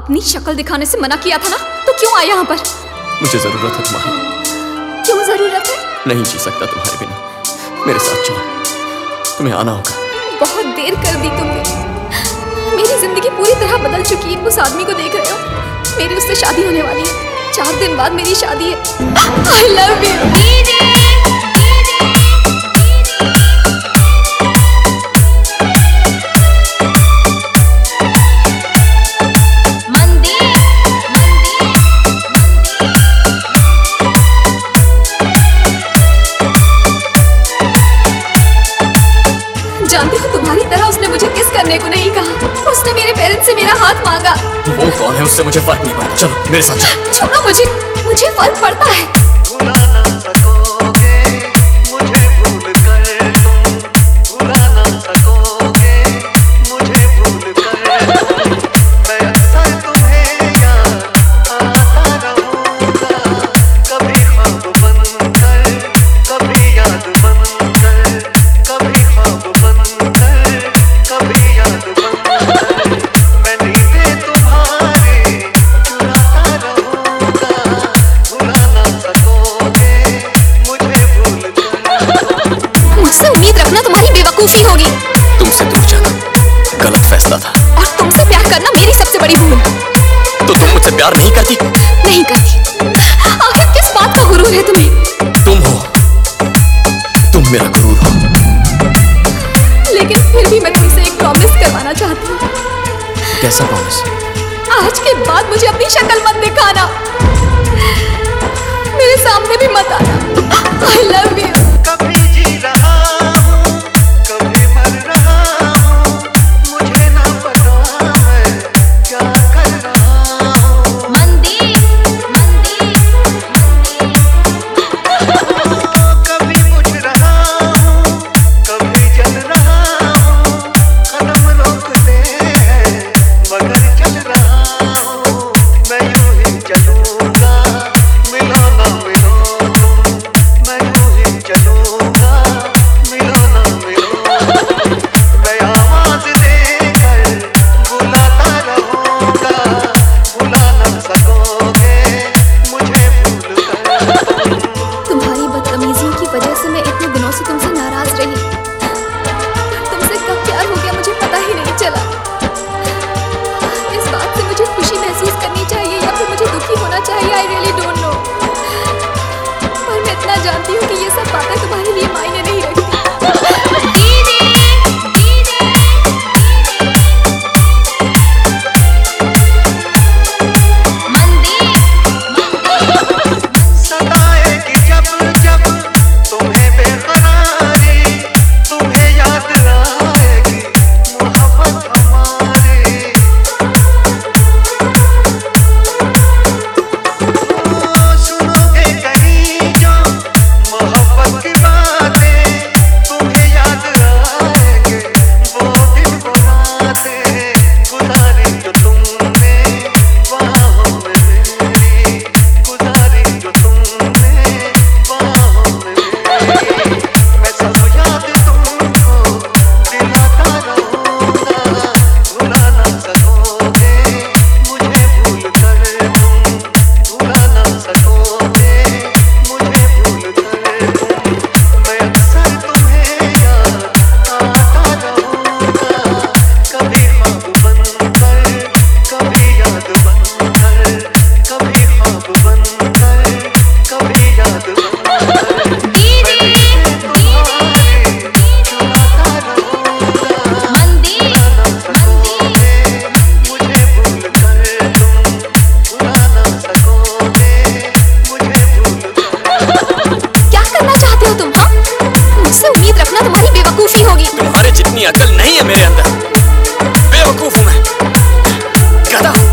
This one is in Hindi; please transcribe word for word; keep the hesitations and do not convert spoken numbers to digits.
अपनी शक्ल दिखाने से मना किया था ना, तो क्यों आया यहाँ पर? मुझे जरूरत है तुम्हारी। क्यों जरूरत है? नहीं जी सकता तुम्हारे बिना। मेरे साथ चलो, तुम्हें आना होगा। बहुत देर कर दी तुमने। मेरी जिंदगी पूरी तरह बदल चुकी है। उस आदमी को देख रहे हो, मेरी उससे शादी होने वाली है। चार दिन बाद मेरी शादी है। I love you। जानती हो, तुम्हारी तरह उसने मुझे किस करने को नहीं कहा। उसने मेरे पेरेंट्स से मेरा हाथ मांगा। वो कौन है, उससे मुझे फर्क नहीं पड़ता। चलो मेरे साथ चलो। छोड़ो मुझे, मुझे फर्क पड़ता है। भुला ना सकोगे मुझे भूल कर तुम, भुला ना सकोगे मुझे भूल कर तुम। मैं अक्सर तुम्हें याद आता रहूंगा, कभी ख्वाब बनकर, कभी याद बनकर, कभी ख्वाब बनकर, कभी याद बनकर। मैं नींदें तुम्हारी चुराता रहूंगा, भुला ना सकोगे मुझे भूल कर। मुझसे उम्मीद रखना तुम्हारी बेवकूफी होगी। तुमसे दूर जाना गलत फैसला था। और तुमसे प्यार करना मेरी सबसे बड़ी भूल। तो तुम मुझसे प्यार नहीं करती? नहीं करती। आखिर किस बात का गुरूर है तुम्हें? तुम हो, तुम मेरा गुरूर हो। लेकिन फिर भी मैं तुमसे एक प्रॉमिस करवाना चाहती हूँ। कैसा प्रॉमिस? आज के बाद मुझे अपनी शक्ल मत दिखाना, मेरे सामने भी मत आना। I love you। कभी जी रहा हूँ, कभी मर रहा हूँ, मुझे ना पता मैं क्या कर रहा हूँ। मंदी मंदी कभी बुझ रहा हूँ, कभी जल रहा हूँ, कदम रोकते हैं मगर चल रहा हूँ। मैं यूं ही चलूंगा, मिलो ना मिलो तुम, मैं यूं ही चलूंगा, मिलो ना मिलो तुम। मैं आवाज देकर बुलाता रहूंगा, बुला ना सकोगे मुझे भूल कर तुम। तुम्हारी बदतमीजियों की वजह से मैं इतने दिनों से तुमसे नाराज रही। तुमसे कब प्यार हो गया मुझे पता ही नहीं चला। इस बात से मुझे खुशी महसूस करनी चाहिए या फिर मुझे दुखी होना चाहिए, आई रियली डोंट नो। पर मैं इतना जानती हूँ कि ये सब बातें तुम्हारे लिए मायने नहीं रखती। सताएगी जब जब तुम्हें बेकरारी, तुम्हें याद आएगी मोहब्बत हमारी। ओ सुनोगे कहीं जो मोहब्बत की बातें, तुम्हें याद आएंगे वो दिन वो रातें, गुजारी जो तुमने बाहों में मेरी, गुजारी जो तुमने बाहों में मेरी। मैं सब याद तुमको दिलाता रहूंगा, भुला ना सकोगे मुझे भूल कर तुम, भुला ना सकोगे मुझे भूल कर तुम। मैं अक्सर तुम्हें याद आता रहूंगा, कभी ख्वाब बनकर, कभी याद बनकर, कभी ख्वाब बनकर, कभी याद बनकर। मैं नींदें तुम्हारी चुराता रहूंगा, भुला ना सकोगे मुझे भूल कर तुम, भुला ना सकोगे मुझे भूल कर। क्या करना चाहते हो तुम? हाँ, मुझसे उम्मीद रखना तुम्हारी बेवकूफी होगी। तुम्हारे जितनी अकल नहीं है मेरे अंदर। बेवकूफ हूं मैं, गधा हूं।